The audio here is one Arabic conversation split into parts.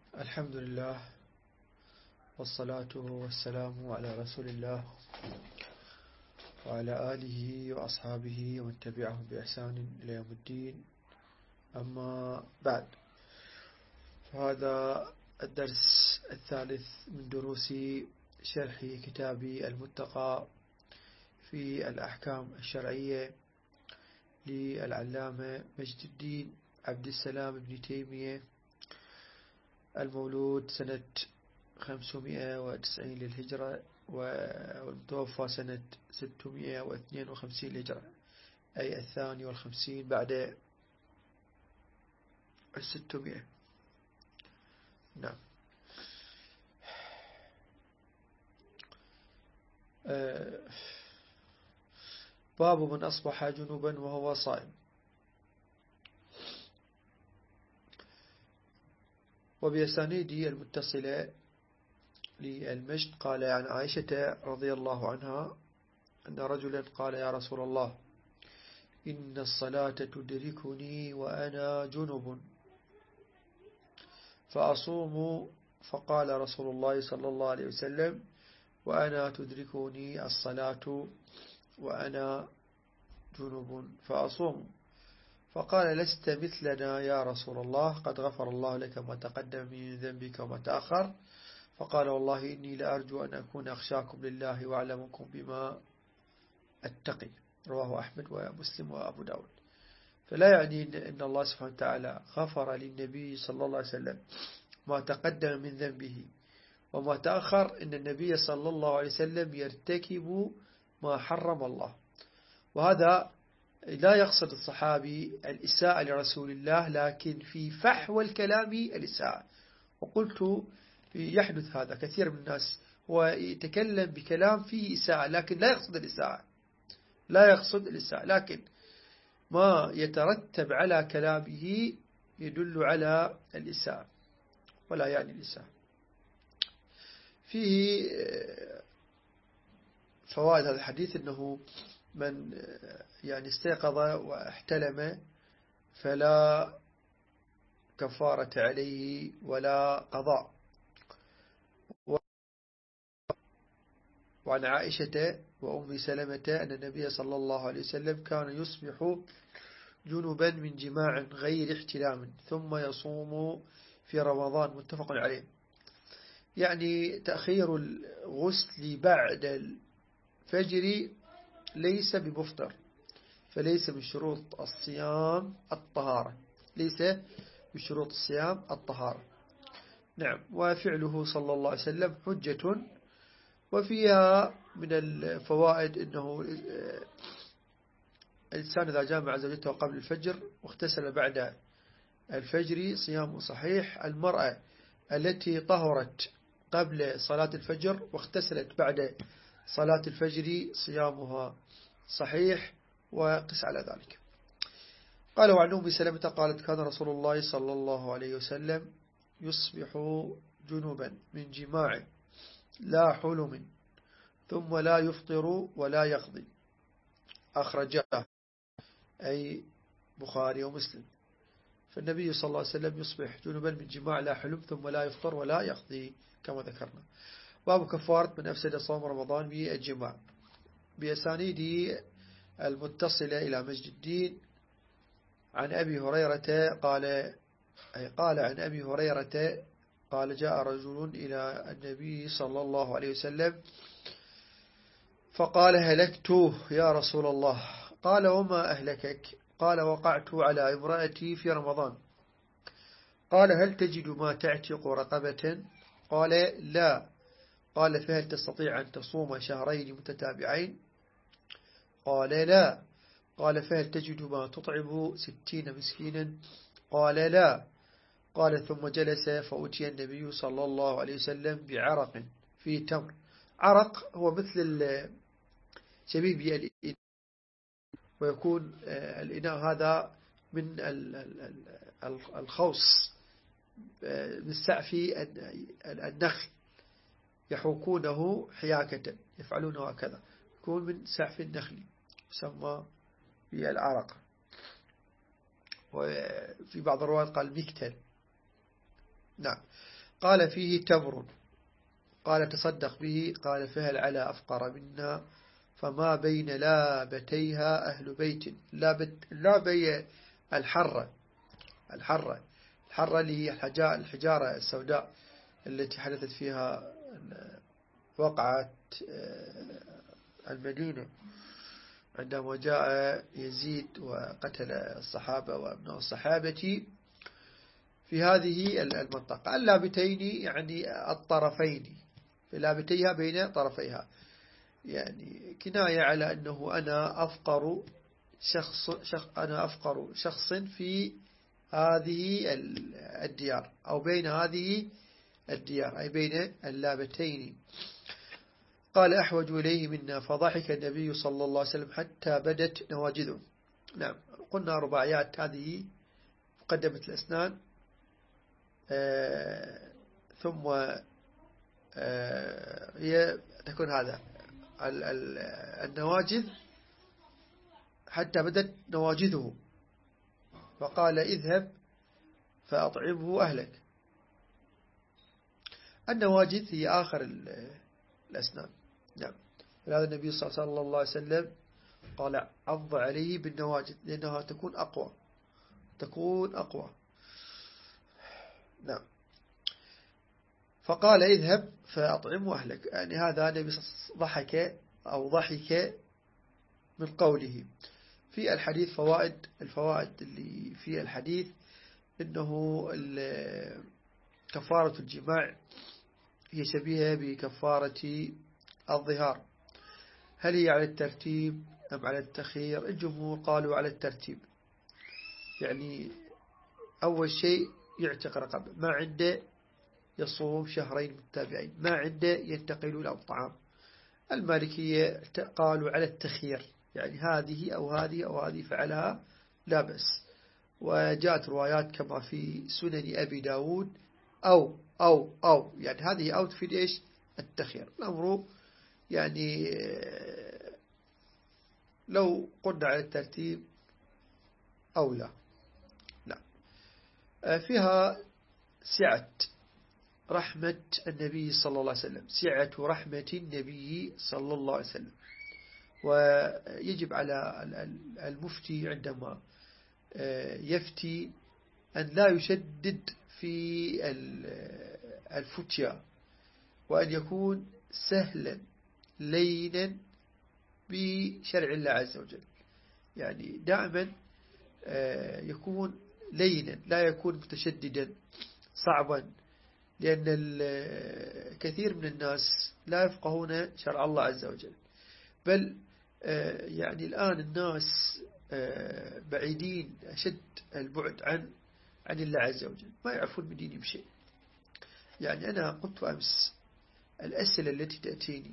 الحمد لله والصلاة والسلام على رسول الله وعلى آله وأصحابه ومن تبعهم بإحسان إلى يوم الدين. أما بعد، فهذا الدرس الثالث من دروس شرح كتاب المتقى في الأحكام الشرعية للعلامة مجد الدين عبد السلام بن تيمية، المولود سنة 590 للهجرة والمتوفى سنة 652 للهجرة، أي 52 بعد 600. نعم. باب من أصبح جنوبا وهو صائم. وبأسانيده المتصلة للمجد قال عن عائشة رضي الله عنها أن رجلا قال: يا رسول الله، إن الصلاة تدركني وأنا جنب فأصوم. فقال رسول الله صلى الله عليه وسلم: وأنا تدركني الصلاة وأنا جنب فأصوم. فقال: لست مثلنا يا رسول الله، قد غفر الله لك ما تقدم من ذنبك وما تأخر. فقال: والله إني لأرجو أن أكون أخشاكم لله وأعلمكم بما أتقي. رواه أحمد ومسلم وأبو داود. فلا يعني أن الله سبحانه وتعالى غفر للنبي صلى الله عليه وسلم ما تقدم من ذنبه وما تأخر، إن النبي صلى الله عليه وسلم يرتكب ما حرم الله. وهذا لا يقصد الصحابي الإساءة لرسول الله، لكن في فحوى الكلام الإساءة. وقلت يحدث هذا كثير من الناس، هو يتكلم بكلام فيه إساءة لكن لا يقصد الإساءة، لكن ما يترتب على كلامه يدل على الإساءة ولا يعني الإساءة. فيه فوائد هذا الحديث: أنه من يعني استيقظ واحتلم فلا كفارة عليه ولا قضاء. وعن عائشة وأم سلمة أن النبي صلى الله عليه وسلم كان يصبح جنبا من جماع غير احتلام ثم يصوم في رمضان، متفق عليه. يعني تأخير الغسل بعد الفجر ليس بمفطر، فليس من شروط الصيام الطهارة، نعم. وفعله صلى الله عليه وسلم حجة. وفيها من الفوائد أنه الإنسان إذا جامع زوجته قبل الفجر واغتسل بعد الفجر صيامه صحيح. المرأة التي طهرت قبل صلاة الفجر واغتسلت بعد صلاة الفجر صيامها صحيح، وقس على ذلك. قال: وعن أم سلمة قالت: كان رسول الله صلى الله عليه وسلم يصبح جنبا من جماع لا حلم ثم لا يفطر ولا يقضي. أخرجاه أي بخاري ومسلم. فالنبي صلى الله عليه وسلم يصبح جنبا من جماع لا حلم ثم لا يفطر ولا يقضي كما ذكرنا. باب كفارة من أفسد صوم رمضان بالجماع. بأسانيده المتصلة إلى مجد الدين عن أبي هريرة قال عن أبي هريرة قال: جاء رجل إلى النبي صلى الله عليه وسلم فقال: هلكت يا رسول الله. قال: وما أهلكك؟ قال: وقعت على امرأتي في رمضان. قال: هل تجد ما تعتق رقبة؟ قال: لا. قال: فهل تستطيع أن تصوم شهرين متتابعين؟ قال: لا. قال: فهل تجد ما تطعم 60 مسكينا؟ قال: لا. قال: ثم جلس فأتي النبي صلى الله عليه وسلم بعرق فيه تمر. عرق هو مثل شبيه بالإناء، ويكون الإناء هذا من الخوص من سعف النخل، يحوكونه حياكة، يفعلونه هكذا، يكون من سعف النخل، يسمى بالعرق. وفي بعض الروايات قال مكتل. نعم. قال فيه تمر، قال تصدق به، قال فهل على أفقر منا، فما بين لابتيها أهل بيت. لابي الحرة، الحرة اللي هي الحجارة السوداء التي حدثت فيها وقعة المدينة عندما جاء يزيد وقتل الصحابة وابناء الصحابة في هذه المنطقة. اللابتين يعني الطرفين، في لابتيها بين طرفيها، يعني كناية على أنه أنا أفقر شخص في هذه الديار، أو بين هذه الديار، أي بين اللابتين. قال أحوج إليه منا، فضحك النبي صلى الله عليه وسلم حتى بدت نواجذه. نعم، قلنا رباعيات هذه مقدمة الأسنان، ثم هي تكون هذا النواجذ حتى بدت نواجذه، فقال اذهب فأطعمه أهلك. النواجذ هي آخر الأسنان. نعم، هذا النبي صلى الله عليه وسلم قال عض عليه بالنواجذ لأنها تكون أقوى. نعم، فقال اذهب فأطعمه أهلك، يعني هذا النبي ضحك من قوله. في الحديث الفوائد اللي في الحديث إنه كفارة الجماع هي شبيهة بكفارة الظهار. هل هي على الترتيب أم على التخيير؟ الجمهور قالوا على الترتيب، يعني أول شيء يعتق رقبة، ما عنده يصوم شهرين متتابعين، ما عنده ينتقل إلى الطعام. المالكية قالوا على التخيير، يعني هذه أو هذه أو هذه فعلها لا بأس. وجاءت روايات كما في سنن أبي داود أو يعني هذه أو تفيد إيش؟ التخيير. الأمر يعني لو قلنا على الترتيب أو لا. فيها سعة رحمة النبي صلى الله عليه وسلم، سعة رحمة النبي صلى الله عليه وسلم. ويجب على المفتي عندما يفتي أن لا يشدد في الفتيا، وأن يكون سهلا لينا بشرع الله عز وجل، يعني دائما يكون لينا، لا يكون متشددا صعبا، لأن الكثير من الناس لا يفقهون شرع الله عز وجل. بل يعني الآن الناس بعيدين أشد البعد عن الله عز وجل، ما يعرفون من دينهم شيء. يعني أنا قلت أمس الأسئلة التي تأتيني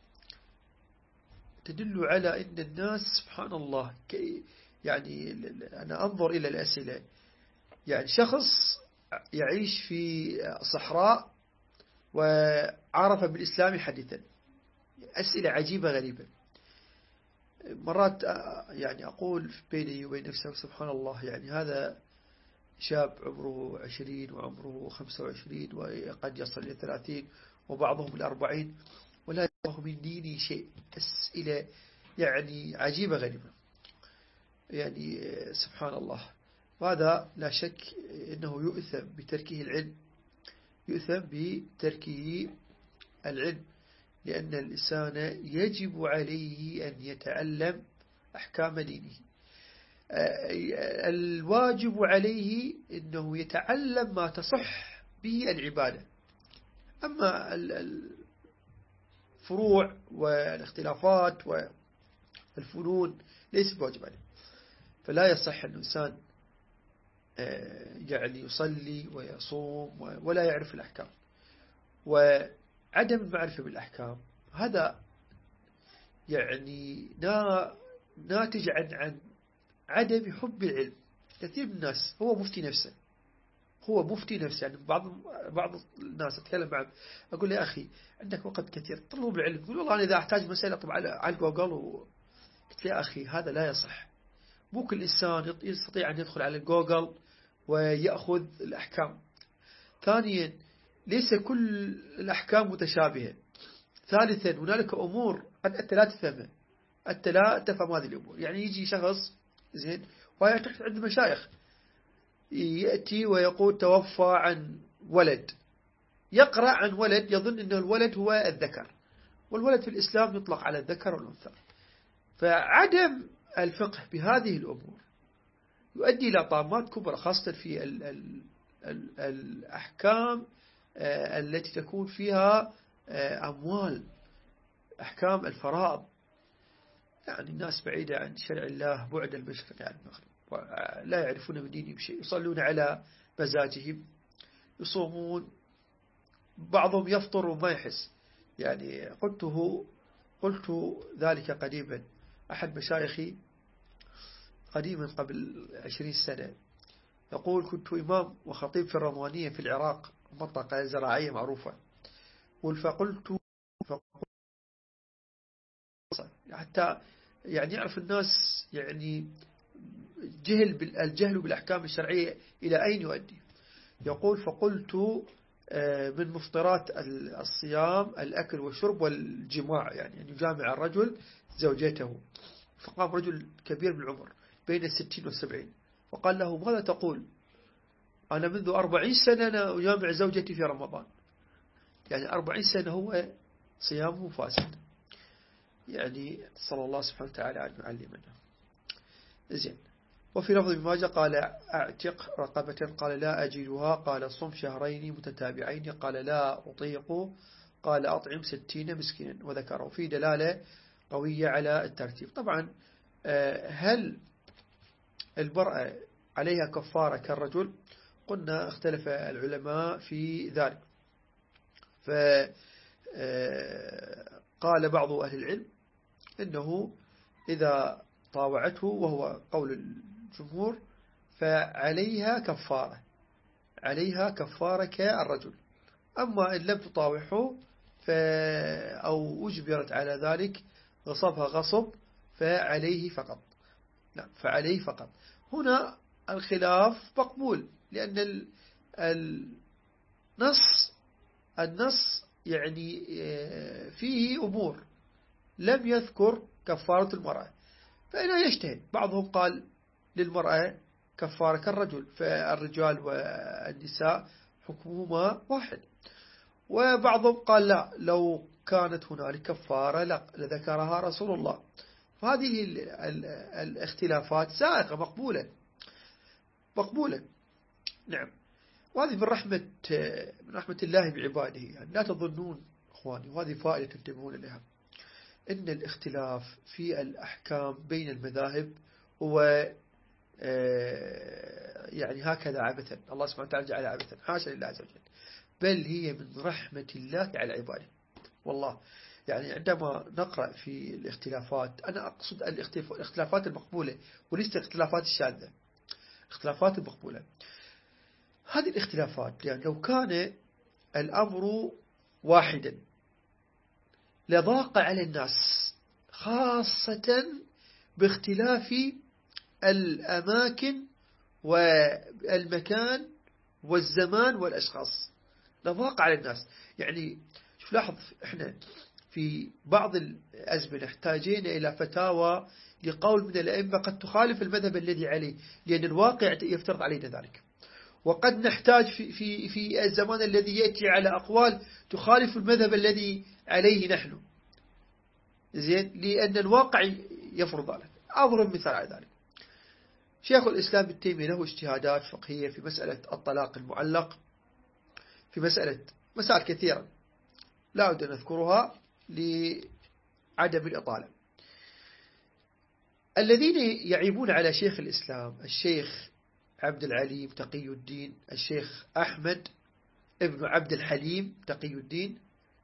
تدل على أن الناس سبحان الله يعني أنا أنظر إلى الأسئلة، يعني شخص يعيش في صحراء وعرف بالإسلام حديثا، أسئلة عجيبة غريبة. مرات يعني أقول بيني وبين نفسي سبحان الله، يعني هذا شاب عمره 20 وعمره 25 وقد يصل إلى 30 وبعضهم 40 ولا يفهم من ديني شيء. أسئلة يعني عجيبة غريبة، يعني سبحان الله. وهذا لا شك أنه يؤثم بتركه العلم، يؤثم بتركه العلم، لأن الإنسان يجب عليه أن يتعلم أحكام دينه. الواجب عليه أنه يتعلم ما تصح به العبادة، أما الفروع والاختلافات والفنون ليس بواجب عليه. فلا يصح أن الإنسان يعني يصلي ويصوم ولا يعرف الأحكام. وعدم المعرفة بالأحكام هذا يعني ناتج عن عدم حب العلم. كثير من الناس هو مفتي نفسه، يعني بعض الناس أتكلم معه أقول له يا أخي عندك وقت كثير طلب العلم، يقول والله أنا إذا أحتاج مسألة طبعا على جوجل. قلت يا أخي هذا لا يصح. مو كل إنسان يستطيع أن يدخل على جوجل ويأخذ الأحكام. ثانيا ليس كل الأحكام متشابهة. ثالثا هنالك أمور قد أنت لا تفهمها، أنت لا تفهم هذه الأمور. يعني يجي شخص زين وهي تحت عند مشايخ يأتي ويقول توفى عن ولد، يقرأ عن ولد يظن أن الولد هو الذكر، والولد في الإسلام يطلق على الذكر والأنثى. فعدم الفقه بهذه الأمور يؤدي إلى طامات كبرى، خاصة في الأحكام التي تكون فيها أموال، أحكام الفرائض. يعني الناس بعيدة عن شرع الله بعد المشرق عن المغرب، لا يعرفون من دينهم شيء، يصلون على مزاجهم، يصومون، بعضهم يفطر وما يحس. يعني قلت ذلك قريبا، أحد مشايخي قديما قبل 20 سنة يقول كنت إمام وخطيب في الرضوانية في العراق، منطقة زراعية معروفة، فقلت حتى يعني يعرف الناس يعني الجهل بالأحكام الشرعية إلى أين يؤدي. يقول فقلت من مفطرات الصيام الأكل والشرب والجماع، يعني أن يجامع الرجل زوجته. فقام رجل كبير بالعمر بين 60 و70 وقال له ماذا تقول؟ أنا منذ 40 سنة أنا أجامع زوجتي في رمضان. يعني 40 سنة هو صيامه فاسد. يعني صلى الله سبحانه وتعالى أن يعلمنا. زين. وفي لفظ ماجه قال أعتق رقبة، قال لا أجدها، قال صم شهرين متتابعين، قال لا أطيق، قال أطعم 60 مسكينا، وذكره في دلالة قوية على الترتيب. طبعا هل المرأة عليها كفارة كالرجل؟ قلنا اختلف العلماء في ذلك. فقال بعض أهل العلم إنه إذا طاوعته، وهو قول الجمهور، فعليها كفارة، عليها كفارة كالرجل. أما إن لم تطاوعه أو أجبرت على ذلك غصبها غصب فعليه فقط. نعم، فعليه فقط. هنا الخلاف مقبول، لأن النص يعني فيه أمور لم يذكر كفارة المرأة، فإنه يجتهد. بعضهم قال للمرأة كفارة كالرجل، فالرجال والنساء حكمهما واحد. وبعضهم قال لا، لو كانت هنالك كفارة لذكرها رسول الله. فهذه الاختلافات سائغة مقبولة. نعم. وهذه من رحمة الله بعباده. يعني لا تظنون إخواني، وهذه فائدة تنتبهون لها، إن الاختلاف في الأحكام بين المذاهب هو يعني هكذا عبثا، الله سبحانه وتعالى جعل عبثا، حاشا لله عز وجل، بل هي من رحمة الله على عباده. والله يعني عندما نقرأ في الاختلافات، أنا أقصد الاختلافات المقبولة وليست الاختلافات الشاذة، اختلافات المقبولة. هذه الاختلافات يعني لو كان الأمر واحدا لضاق على الناس، خاصة باختلاف الأماكن والمكان والزمان والأشخاص، لضاق على الناس. يعني شوف لاحظ، احنا في بعض الأزمنة احتاجين إلى فتاوى لقول من الأئمة قد تخالف المذهب الذي عليه، لأن الواقع يفترض علينا ذلك. وقد نحتاج في الزمان الذي يأتي على أقوال تخالف المذهب الذي عليه نحن، زين، لأن الواقع يفرض ذلك. أضرب مثال على ذلك، شيخ الإسلام ابن تيمية له اجتهادات فقهية في مسألة الطلاق المعلق، في مسائل كثيرة لا أود أن أذكرها لعدم الإطالة. الذين يعيبون على شيخ الإسلام الشيخ عبد العليم تقي الدين، الشيخ أحمد ابن عبد الحليم تقي الدين،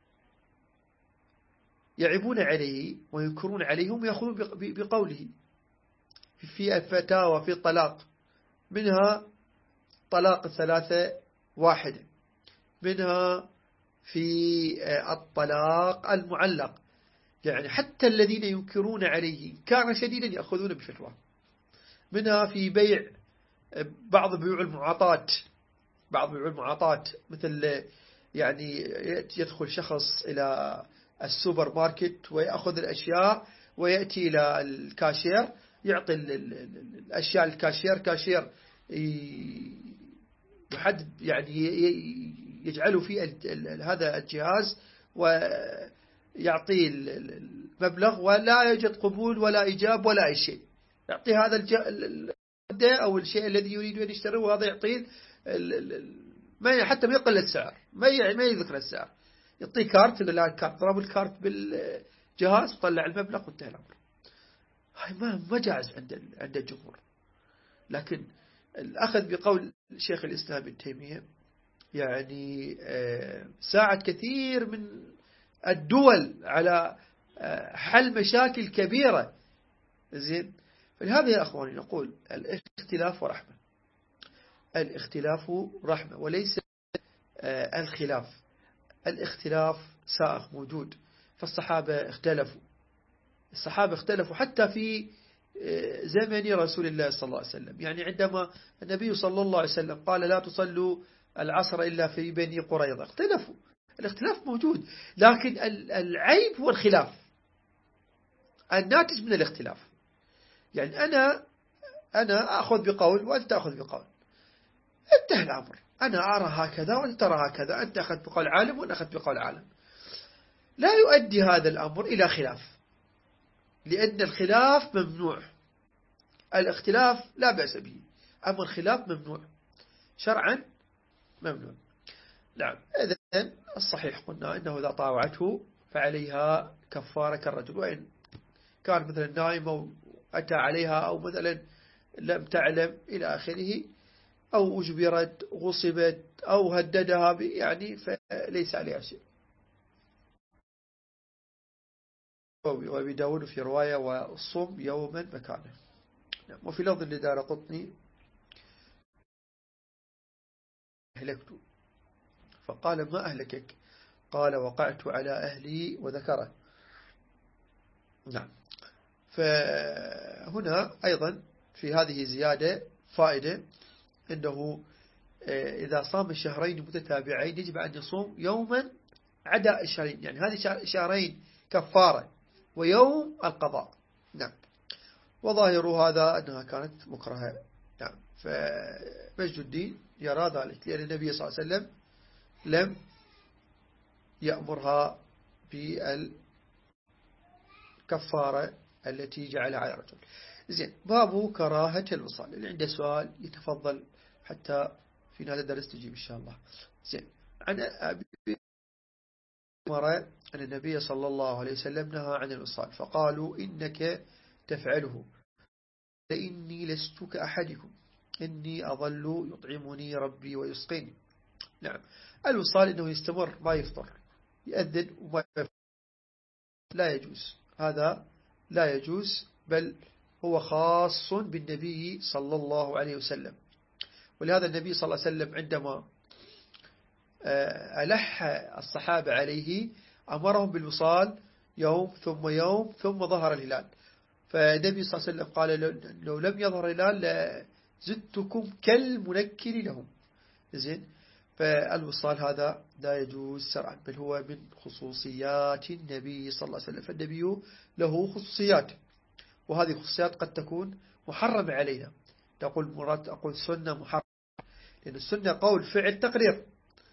يعيبون عليه وينكرون عليه، هم يأخذون بقوله في الفتاوى في الطلاق، منها طلاق الثلاثة واحدة، منها في الطلاق المعلق. يعني حتى الذين ينكرون عليه كان شديدا يأخذون بفتوى، منها في بعض بيوع المعاطات، مثل يعني يدخل شخص إلى السوبر ماركت ويأخذ الأشياء ويأتي إلى الكاشير، يعطي الأشياء الكاشير، كاشير يحدد يعني يجعله في هذا الجهاز ويعطيه المبلغ، ولا يوجد قبول ولا إجاب ولا أي شيء. يعطي هذا أو الشيء الذي يريد أن يشتريه، وهذا يعطيه ما حتى ما يقل السعر، ما يذكر السعر، يعطيه كارت، لا الكارت ضرب الكارت بالجهاز وطلع المبلغ وانتهى الأمر. هاي ما جائز عند الجمهور. لكن الأخذ بقول شيخ الإسلام ابن تيمية يعني ساعد كثير من الدول على حل مشاكل كبيرة. زين، فلهذا يا أخواني نقول الاختلاف ورحمة، الاختلاف رحمة وليس الخلاف. الاختلاف سائغ موجود، فالصحابة اختلفوا، الصحابة اختلفوا حتى في زمن رسول الله صلى الله عليه وسلم. يعني عندما النبي صلى الله عليه وسلم قال لا تصلوا العصر إلا في بني قريظة، اختلفوا، الاختلاف موجود، لكن العيب هو الخلاف الناتج من الاختلاف. يعني أنا أخذ بقول وأنت تأخذ بقول، انتهى الأمر، أنا أرى هكذا وأنت ترى هكذا، أنت أخذ بقول عالم وأنا أخذ بقول عالم. لا يؤدي هذا الأمر إلى خلاف، لأن الخلاف ممنوع. الاختلاف لا بأس به، أما الخلاف ممنوع شرعا، ممنوع. نعم، إذن الصحيح قلنا إنه إذا طاوعته فعليها كفارة كالرجل، وإن كان مثلا نائم أتى عليها، أو مثلا لم تعلم إلى آخره، أو أجبرت غصبت أو هددها يعني فليس عليها شيء. وبداود في رواية والصوم يوما مكانه. وفي لفظ لدار قطني أهلكت، فقال ما أهلكك؟ قال وقعت على أهلي وذكره. نعم، فهنا أيضا في هذه زيادة فائدة، أنه إذا صام الشهرين متتابعين يجب أن يصوم يوما عدا الشهرين، يعني هذه شهرين كفارة ويوم القضاء. نعم، وظاهر هذا أنها كانت مكرهة. نعم، فمجد الدين يرى ذلك، لأن النبي صلى الله عليه وسلم لم يأمرها بالكفارة التي جعلها على الرجل. زين، باب كراهة الوصال. اللي عنده سؤال يتفضل حتى في هذا الدرس تجيب إن شاء الله. زين، عن أبي مرة أن النبي صلى الله عليه وسلم نهى عن الوصال، فقالوا إنك تفعله، فإني لست كأحدكم، إني أظل يطعمني ربي ويسقيني. نعم، الوصال إنه يستمر ما يفطر، يأذن وما يفطر، لا يجوز، هذا لا يجوز، بل هو خاص بالنبي صلى الله عليه وسلم. ولهذا النبي صلى الله عليه وسلم عندما ألح الصحابة عليه أمرهم بالوصال يوم ثم يوم ثم ظهر الهلال، فالنبي صلى الله عليه وسلم قال لو لم يظهر الهلال لزدتكم كالمنكر لهم. زين، فالوصال هذا لا يجوز شرعا، بل هو من خصوصيات النبي صلى الله عليه وسلم، فالنبي له خصوصيات، وهذه خصوصيات قد تكون محرمة علينا. أقول سنة محرمة، لأن السنة قول فعل تقرير.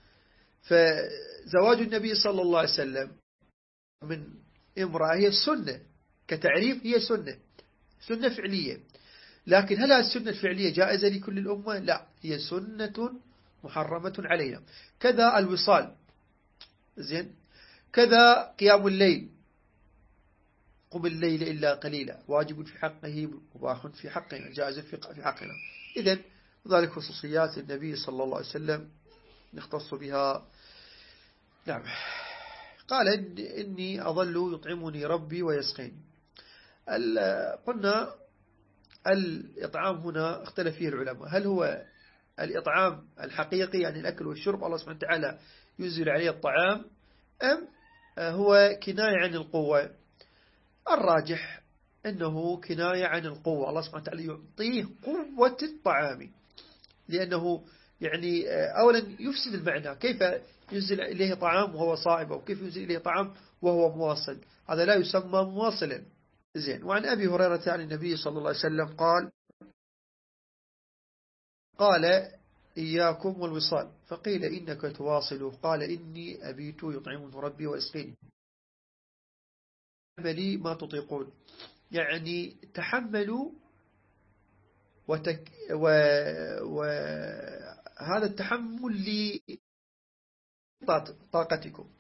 فزواج النبي صلى الله عليه وسلم من امرأة هي السنة كتعريف، هي سنة فعلية، لكن هل السنة الفعلية جائزة لكل الأمة؟ لا، هي سنة محرمة علينا. كذا الوصال، زين، كذا قيام الليل، قم الليل إلا قليلا، واجب في حقه مباح في حقنا، جائز في حقنا. إذن ذلك خصوصيات النبي صلى الله عليه وسلم نختص بها. نعم، قال إني أظل يطعمني ربي ويسقين. قلنا الإطعام هنا اختلف فيه العلماء، هل هو الإطعام الحقيقي يعني الأكل والشرب، الله سبحانه وتعالى ينزل عليه الطعام، أم هو كناية عن القوة؟ الراجح أنه كناية عن القوة، الله سبحانه وتعالى يعطيه قوة الطعام، لأنه يعني أولا يفسد المعنى. كيف ينزل إليه طعام وهو صائم، أو كيف ينزل إليه طعام وهو مواصل؟ هذا لا يسمى مواصلا. زين. وعن أبي هريرة عن النبي صلى الله عليه وسلم قال إياكم والوصال، فقيل إنك تواصل، قال إني أبيت يطعمني ربي ويسقيني، عملي ما تطيقون. يعني تحملوا وهذا التحمل لطاقتكم.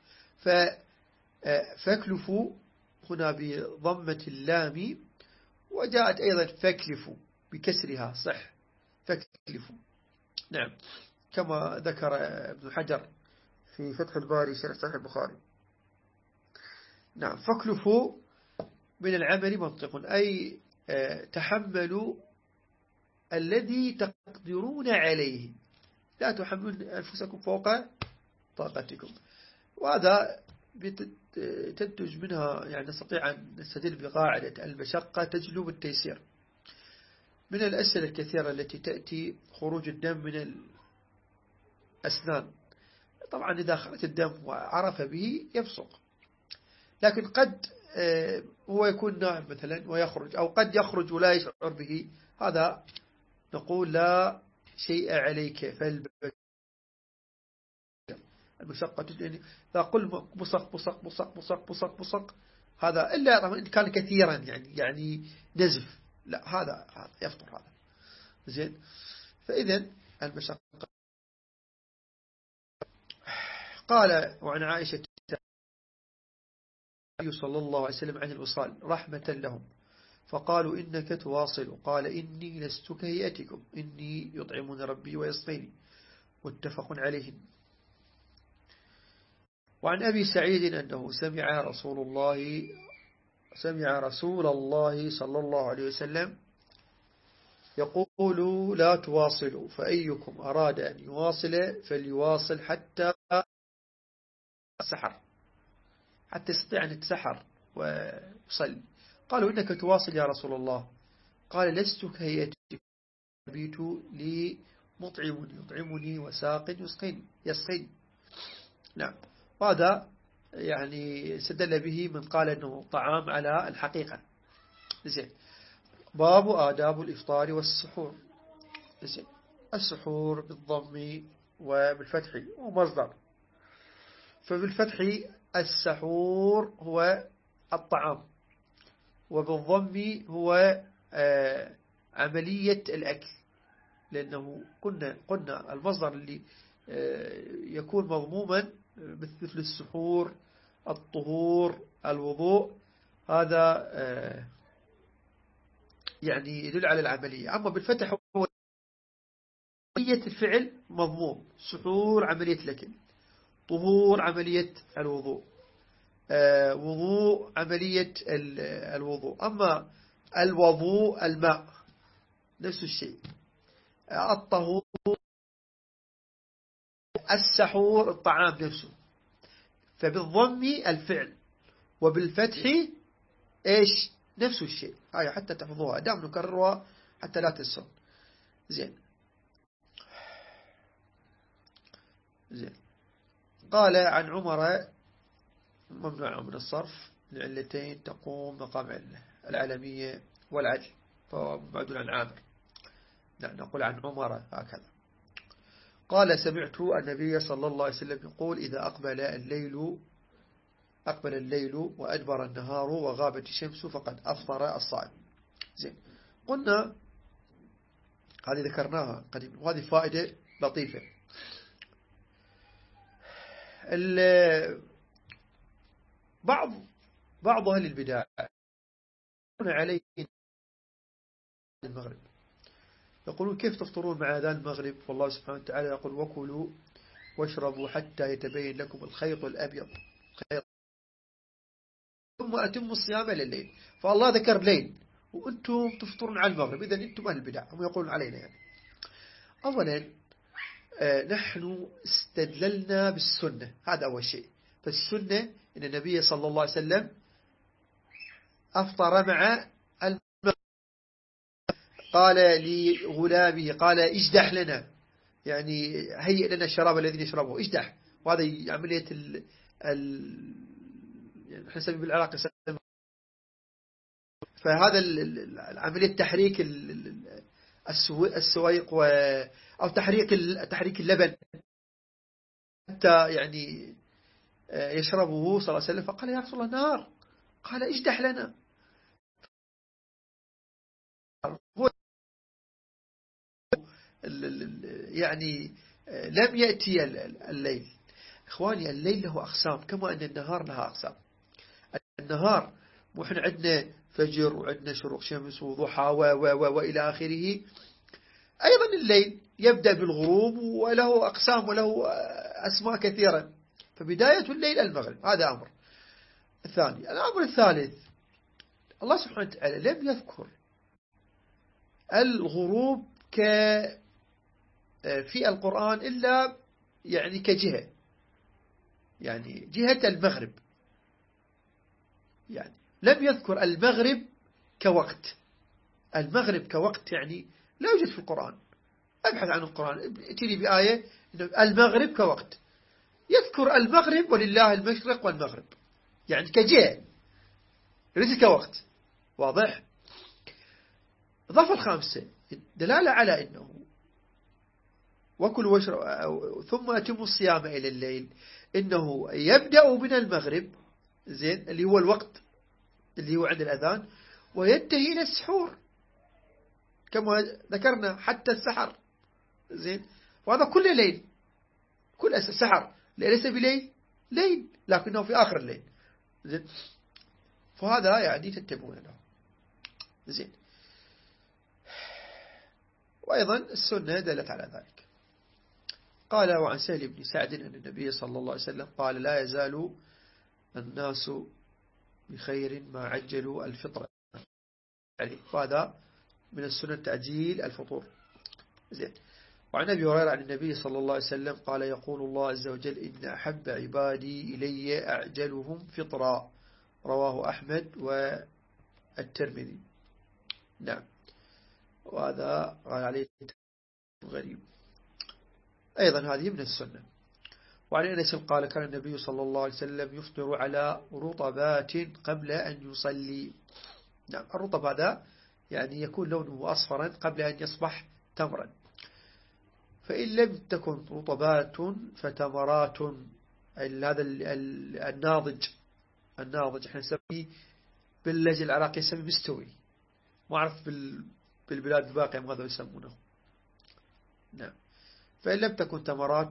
فاكلفوا هنا بضمة اللام، وجاءت أيضا فاكلفوا بكسرها، صح، فاكلفوا. نعم، كما ذكر ابن حجر في فتح الباري شرح صحيح البخاري. نعم، فاكلفوا من العمل منطق، أي تحملوا الذي تقدرون عليه، لا تحملون أنفسكم فوق طاقتكم. وهذا تنتج منها، يعني نستطيع أن نستدل بقاعدة المشقة تجلب التيسير. من الأسئلة الكثيرة التي تأتي خروج الدم من الأسنان. طبعا إذا خرج الدم وعرف به يفسق، لكن قد هو يكون نائم مثلا ويخرج، أو قد يخرج ولا يشعر به، هذا نقول لا شيء عليك. المشقة يعني إذا قل بصق بصق بصق بصق بصق بصق، هذا إلا طبعا إن كان كثيرا، يعني نزف، لا هذا يفطر هذا. زين. فإذا المشقة. قال وعن عائشة صلى الله عليه وسلم عن الوصال رحمة لهم، فقالوا إنك تواصل، قال إني لست كهيئتكم، إني يطعمون ربي ويسقيني. متفق عليه. وعن أبي سعيد أنه سمع رسول الله صلى الله عليه وسلم يقول لا تواصلوا، فأيكم أراد أن يواصل فليواصل حتى السحر، حتى يستطيع أن يتسحر ويصلي. قالوا إنك تواصل يا رسول الله، قال لست كهيئتكم، أبيت لي مطعم يطعمني وساق يسقيني. نعم. وهذا يعني استدل به من قال أنه طعام على الحقيقة. زين. باب آداب الإفطار والسحور. زين. السحور بالضم وبالفتح ومصدر. فبالفتح السحور هو الطعام، وبالضم هو عملية الأكل، لأنه قلنا المصدر اللي يكون مضموما مثل السحور، الطهور، الوضوء، هذا يعني يدل على العملية. أما بالفتح هو عملية الفعل مضموم، سحور عملية الأكل، طهور عملية الوضوء، وضوء عملية الوضوء. أما الوضوء الماء نفس الشيء، الطهور، السحور الطعام نفسه. فبالضم الفعل، وبالفتح إيش نفس الشيء. هاي حتى تحفظوها، دام نكررها حتى لا تنسون. زين. قال عن عمر ممنوع من الصرف لعلتين تقوم مقام العالمية والعدل، فهو معدول عن عامر. نقول عن عمر هكذا. قال سمعت النبي صلى الله عليه وسلم يقول إذا أقبل الليل وأدبر النهار وغابت الشمس فقد أفطر الصائم. زين. قلنا هذه ذكرناها قديما، وهذه فائدة لطيفة. بعض أهل البدع عليه المغرب، يقولون كيف تفطرون مع أذان المغرب، والله سبحانه وتعالى يقول وكلوا واشربوا حتى يتبين لكم الخيط الأبيض ثم أتموا الصيام لليل. فالله ذكر ليل وأنتم تفطرون على المغرب، إذن أنتم أهل البدع، هم يقولون علينا يعني. أولا نحن استدللنا بالسنة، هذا أول شيء. فالسنة إن النبي صلى الله عليه وسلم أفطر مع المغرب، قال لغلامه، قال اجدح لنا، يعني هيئ لنا الشراب الذي نشربه اجدح. وهذا عملية يعني نسميه بالعراق فهذا عملية تحريك السويق أو تحريك اللبن حتى يعني يشربه صلى الله عليه وسلم. فقال يا رسول الله نار. قال اجدح لنا. يعني لم يأتي الليل. إخواني الليل له أقسام كما أن النهار لها أقسام. النهار وإحنا عندنا فجر وعندنا شروق شمس وضحى وإلى آخره. أيضا الليل يبدأ بالغروب وله أقسام وله أسماء كثيرة. فبداية الليل المغرب. هذا أمر. الثاني الأمر الثالث الله سبحانه وتعالى لم يذكر الغروب في القرآن إلا يعني كجهة، يعني جهة المغرب. يعني لم يذكر المغرب كوقت. المغرب كوقت يعني لا يوجد في القرآن. أبحث عن القرآن اتني بآية المغرب كوقت. يذكر المغرب ولله المشرق والمغرب يعني كجهة ليس كوقت. واضح؟ الإضافة الخامسة دلالة على أنه وكل واشرب ثم أتم الصيام إلى الليل. إنه يبدأ من المغرب زين اللي هو الوقت اللي هو عند الأذان وينتهي إلى السحور كما ذكرنا حتى السحر زين. وهذا كل ليل كل السحر ليس بليل ليل لكنه في آخر الليل زين. فهذا يعني تتبعون له زين. وأيضا السنة دلت على ذلك. قال وعن سهل بن سعد أن النبي صلى الله عليه وسلم قال لا يزال الناس بخير ما عجلوا الفطرة. يعني فهذا من السنة تعجيل الفطور زين. وعن أبي هريرة عن النبي صلى الله عليه وسلم قال يقول الله عز وجل إن أحب عبادي إلي أعجلهم فطرا. رواه أحمد والترمذي. نعم. وهذا قال عليه غريب. أيضا هذه من السنة. وعن أنس قال كان النبي صلى الله عليه وسلم يفطر على رطبات قبل أن يصلي. نعم. الرطب هذا يعني يكون لونه أصفرا قبل أن يصبح تمرا. فإن لم تكن رطبات فتمرات. هذا الناضج احنا نسميه باللهجة العراقية نسميه مستوي. ما أعرف بالبلاد الباقية ماذا يسمونه. نعم. فإن لم تكن تمرات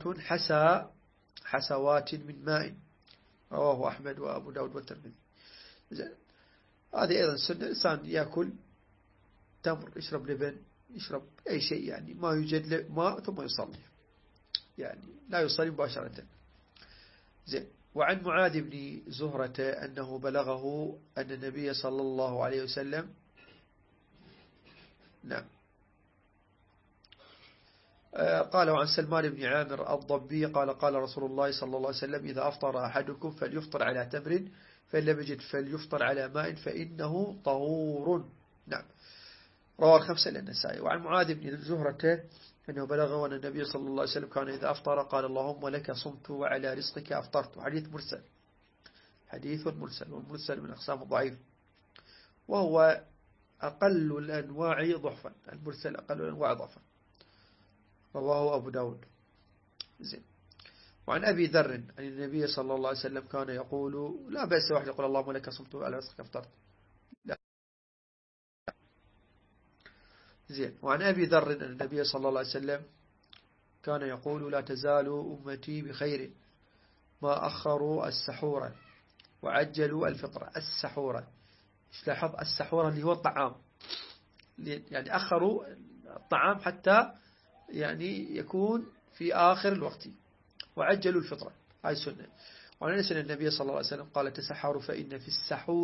حسوات من ماء. رواه أحمد وأبو داود والترمذي. هذه أيضا سنة. الإنسان يأكل تمر يشرب لبن يشرب أي شيء يعني ما يوجد ماء ثم يصلي يعني لا يصلي مباشرة زين. وعن معاذ بن زهرة أنه بلغه أن النبي صلى الله عليه وسلم نعم قال وعن سلمان بن عامر الضبي قال قال رسول الله صلى الله عليه وسلم إذا أفطر أحدكم فليفطر على تمر فإن لم يجد فليفطر على ماء فإنه طهور. نعم. رواه الخمسة للنسائي. وعن معاذ بن زهرة أنه بلغه أن النبي صلى الله عليه وسلم كان إذا أفطر قال اللهم لك صمت وعلى رزقك أفطرت. حديث مرسل والمرسل من أقسام الضعيف وهو أقل الأنواع ضعفا. المرسل أقل الأنواع ضعفا. رواه أبو داود زين. وعن أبي ذر أن النبي صلى الله عليه وسلم كان يقول لا بأس واحد يقول اللهم لك صمت وعلى رزقك أفطرت. لا زين. وعن أبي ذر أن النبي صلى الله عليه وسلم كان يقول لا تزال أمتي بخير ما أخروا السحورة وعجلوا الفطرة. السحورة لاحظ السحورة اللي هو الطعام يعني أخروا الطعام حتى يعني يكون في آخر الوقت وعجلوا الفطرة. هاي سنة. وعن أنس أن النبي صلى الله عليه وسلم قال تسحروا فإن في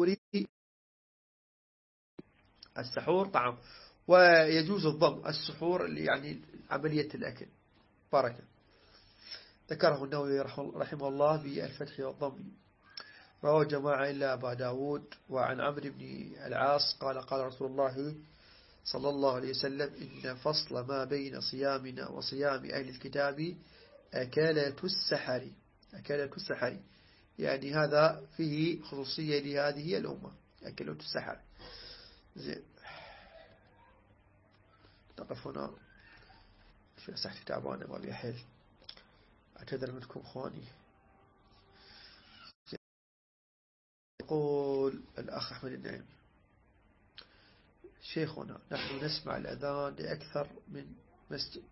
السحور طعام. ويجوز الضم السحور اللي يعني عملية الأكل بركة. ذكره النووي رحمه الله بالفتح والضم. رواه جماعة إلا أبا داود. وعن عمرو بن العاص قال قال رسول الله صلى الله عليه وسلم: إن فصل ما بين صيامنا وصيام أهل الكتاب أكلة السحر. أكلة السحر يعني هذا فيه خصوصية لهذه الأمة، أكلة السحر. زين، نقف هنا. في صحتي تعبانة ما بي حيل، أعتذر منكم أخواني. يقول الأخ أحمد النعيمي: شيخنا، نحن نسمع الأذان لأكثر من مسجد،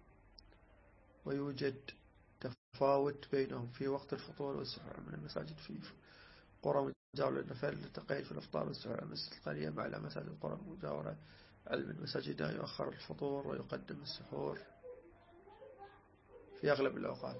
ويوجد تفاوت بينهم في وقت الفطور والسحور من المساجد في قرى مجاورة للنفل للتقييد في الأفطار والسحور. المسجد القرية مع مساجد القرى المجاورة، علم المساجد يؤخر الفطور ويقدم السحور في أغلب الأوقات.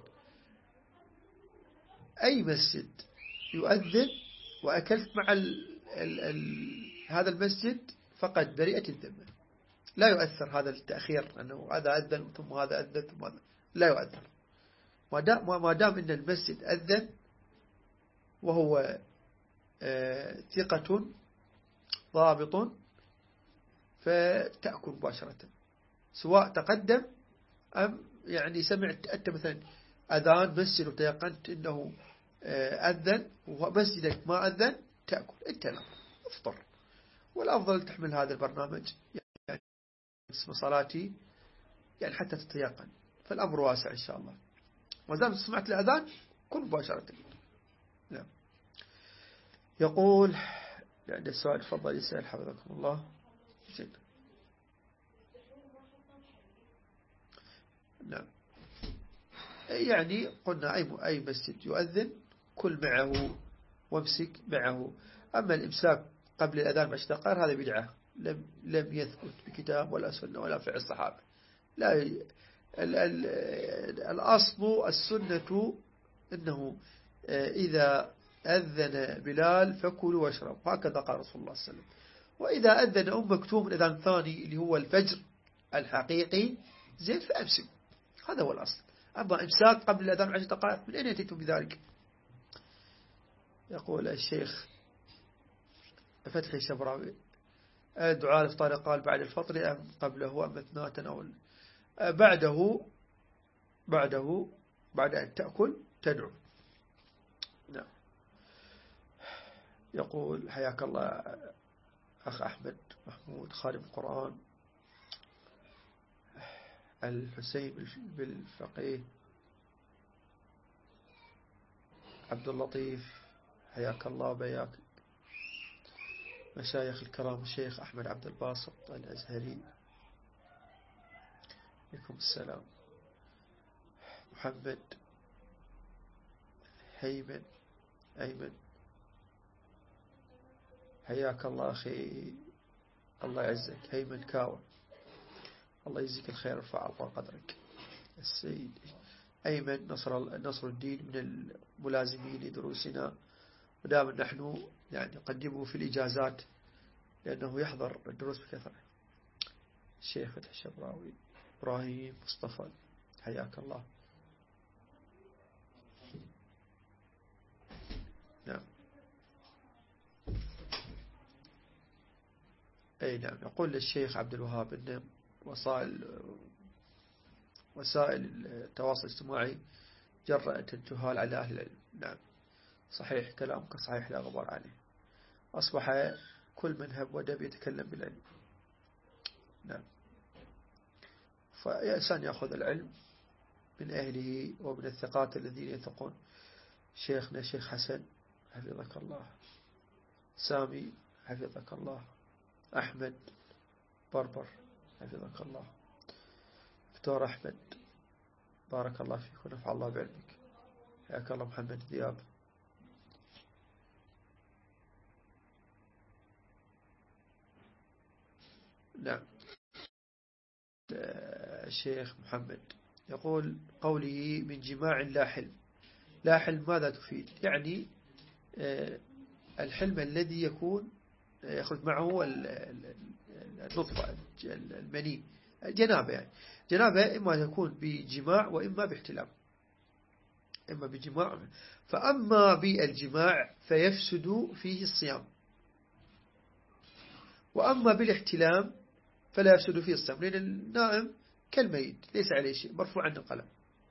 أي مسجد يؤذن وأكلت مع هذا المسجد فقد بريئة الذمة، لا يؤثر هذا التأخير، أنه هذا أذن ثم هذا أذن ثم هذا، لا يؤثر ما دام أن المسجد أذن وهو ثقة ضابط، فتأكل مباشرة، سواء تقدم أم يعني سمعت أنت مثلا أذان مسجد وتيقنت أنه أذن ومسجدك ما أذن، تأكل أنت، لا افطر. والأفضل تحمل هذا البرنامج يعني اسم صلاتي يعني حتى تتيقن، فالأمر واسع إن شاء الله. وإذا سمعت الأذان كل مباشرة. نعم. يقول عند السؤال تفضل يسأل حفظكم الله. زين. نعم، يعني قلنا أي مسجد يؤذن كل معه وامسك معه. أما الإمساك قبل الأذان ب10 دقائق هذا بدعة لم يثبت بكتاب ولا سنة ولا فعل الصحابة. لا الأصل السنة أنه إذا أذن بلال فكلوا واشربوا، هكذا قال رسول الله صلى الله عليه وسلم. وإذا أذن مكتوم الأذان الثاني اللي هو الفجر الحقيقي زين فأمسك، هذا هو الأصل. أما إمساك قبل الأذان 10 دقائق من أين يأتيتم بذلك؟ يقول الشيخ فتحي الشبراوي: الدعاء الإفطار قال بعد الفطر أم قبله أم أثناء تناول؟ بعد أن تأكل تدعو. نعم. يقول حياك الله أخ أحمد محمود خادم القرآن الحسين بالفقيه عبد اللطيف، حياك الله وبياك. مشايخ الكرام الشيخ أحمد عبد الباسط الأزهري، عليكم السلام. محمد أيمن، حياك الله أخي، الله يعزك. هيمن كاوة، الله يجزيك الخير ويرفع الله قدرك. السيد أيمن نصر الدين من الملازمين لدروسنا، ودائما نحن يعني نقدمه في الإجازات لأنه يحضر الدروس بكثرة. الشيخ فتح الشبراوي إبراهيم مصطفى، حياك الله. نعم. أي نعم. يقول الشيخ عبد الوهاب أن وسائل التواصل الاجتماعي جرأت الجهال على أهل العلم. نعم صحيح، كلامك صحيح لا غبار عليه. أصبح كل من هب ودب يتكلم بالعلم. نعم. فالإنسان يأخذ العلم من أهله ومن الثقات الذين يثقون. شيخنا شيخ حسن حفظك الله، سامي حفظك الله، أحمد بربر حفظك الله، دكتور أحمد بارك الله فيك ونفع الله بعلمك، حياك الله. محمد ذياب. نعم. الشيخ محمد يقول قوله من جماع لا حلم، لا حلم ماذا تفيد؟ يعني الحلم الذي يكون يخرج معه النطفة المني، الجنابة. يعني جنابة إما يكون بجماع وإما باحتلام، إما بجماع. فأما بالجماع فيفسد فيه الصيام، وأما بالاحتلام فلا يفسد فيه الصيام، لأن النائم كالميت ليس عليه شيء، مرفوع عنه القلم.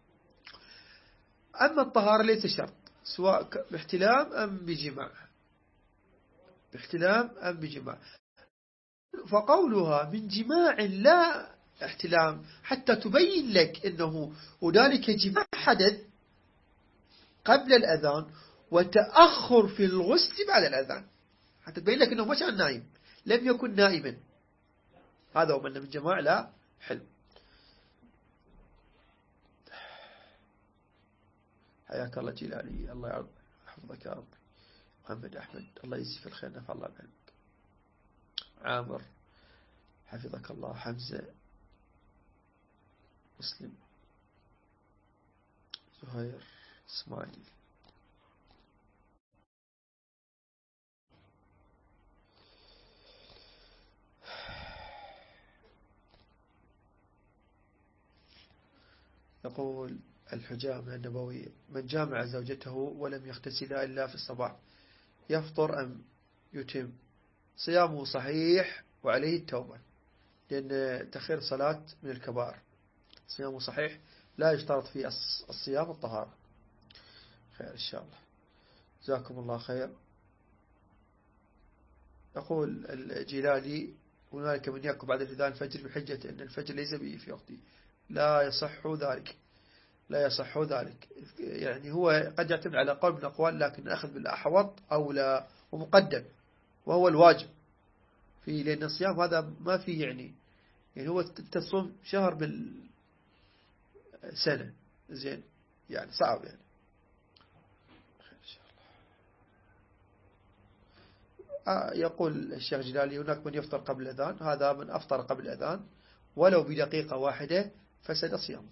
أما الطهارة ليس شرط، سواء باحتلام أم بجماع، باحتلام أم بجماع. فقولها من جماع لا احتلام حتى تبين لك أنه هنالك جماع حدث قبل الأذان وتأخر في الغسل بعد الأذان، حتى تبين لك أنه مش كان نائم، لم يكن نائما. هذا هو من جماع لا حلم. حياك الله جلالي، الله يحفظك يا رب. محمد أحمد، الله يجزيك الخير، نفع الله بعلمك. عامر، حفظك الله. حمزة، مسلم، زهير، اسماعيل. يقول الحجامة النبوية: من جامع زوجته ولم يغتسلها إلا في الصباح يفطر أم يتم؟ صيامه صحيح وعليه التوبة، لأن تخير صلاة من الكبائر. صيامه صحيح، لا يشترط في الصيام الطهارة. خير إن شاء الله، جزاكم الله خير. يقول الجلالي: هنالك من يأكل بعد الأذان الفجر بحجة أن الفجر ليس به في وقته. لا يصح ذلك، لا يصح ذلك. يعني هو قد يعتمد على قول من الأقوال، لكن أخذ بالأحوط أولى ومقدم، وهو الواجب فيه، لأن الصيام هذا ما فيه يعني هو تصوم شهر بالسنة، زين، يعني صعب يعني. يقول الشيخ جلالي: هناك من يفطر قبل الأذان، هذا من أفطر قبل الأذان ولو بدقيقة واحدة فسد صيامه،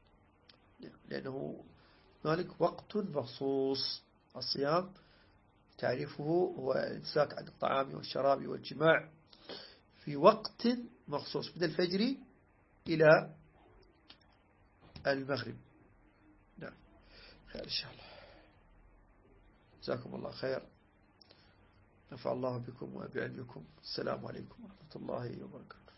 لأنه هنالك وقت مخصوص. الصيام تعرفه هو الإمساك عن الطعام والشراب والجماع في وقت مخصوص، من الفجر إلى المغرب. نعم، خير إن شاء الله، جزاكم الله خير، نفع الله بكم وبعلمكم. السلام عليكم ورحمة الله وبركاته.